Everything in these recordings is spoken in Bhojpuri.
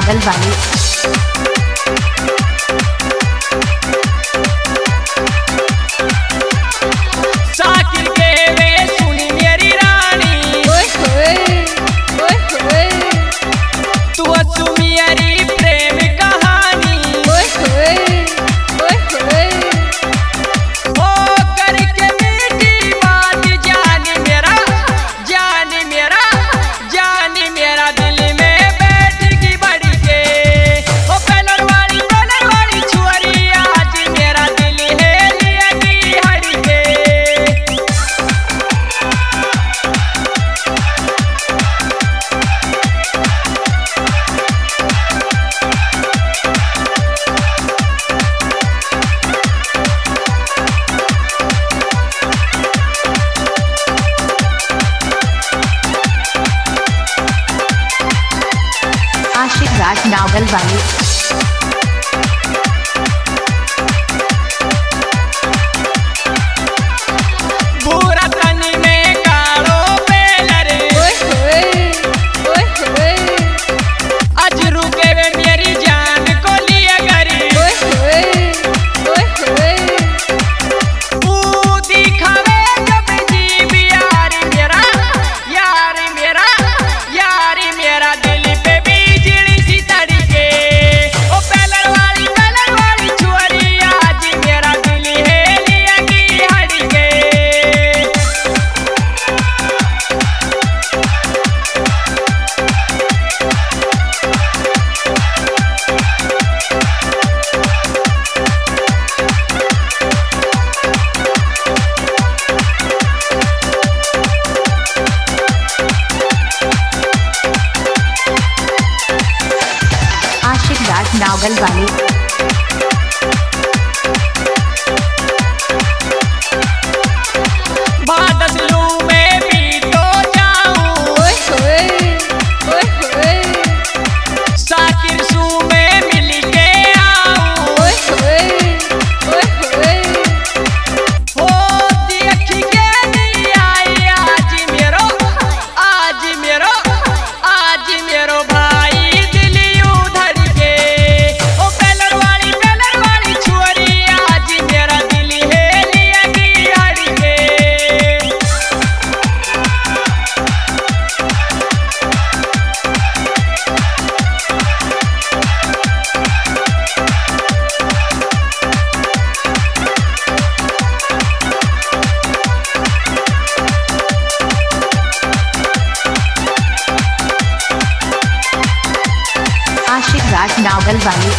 नागल वाली। साकिर के वे सुनी मेरी रानी, तू सुनी मेरी प्रेम कहानी। ओ करके मीठी बात जान मेरा दिल में बैठ की बढ़ के। ओ पलर वाली छुअरी आज मेरा दिल है लिया की हड़ के। आशिक राज नागल वाली। पूरा तन में कालो पेलर अजरू के वे मेरी जान को लिए गरी। तू दिखावे जब जीव यार मेरा दिल पे बिजली सी तड़के। ओ पलर वाली छुअरी आज मेरा दिल है लिया की हड़ के। आशिक राज नागल वाली। बादलू में भी तो जाऊं, साकिर सू में मिल के आऊं। हो देख के नहीं आई आज मेरो भाई दिल यूं धड़के। ओ पलर वाली छुअरी आज मेरा दिल है लिया की हड़ के। आशिक राज नागल वाली।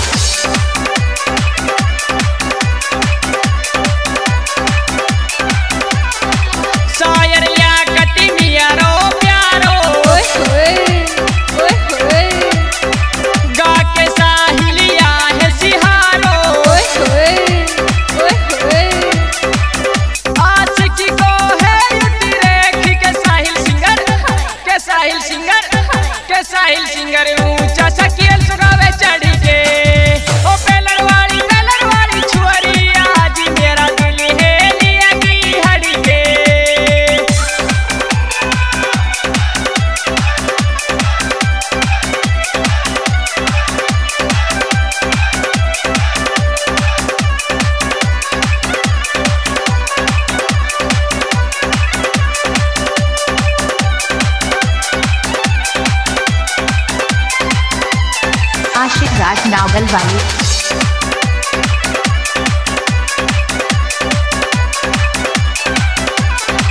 शायर या कटी मिया रो प्यारो, गा के साहिलिया है सिहारो। आशिकी को है युति रेखी के साहिल सिंगर ऊंचा सकियल सुगावे चढ़ के। ओ पलर वाली छुअरी आज मेरा दिल है लिया की हड़ के। आशिक राज नागल वाली।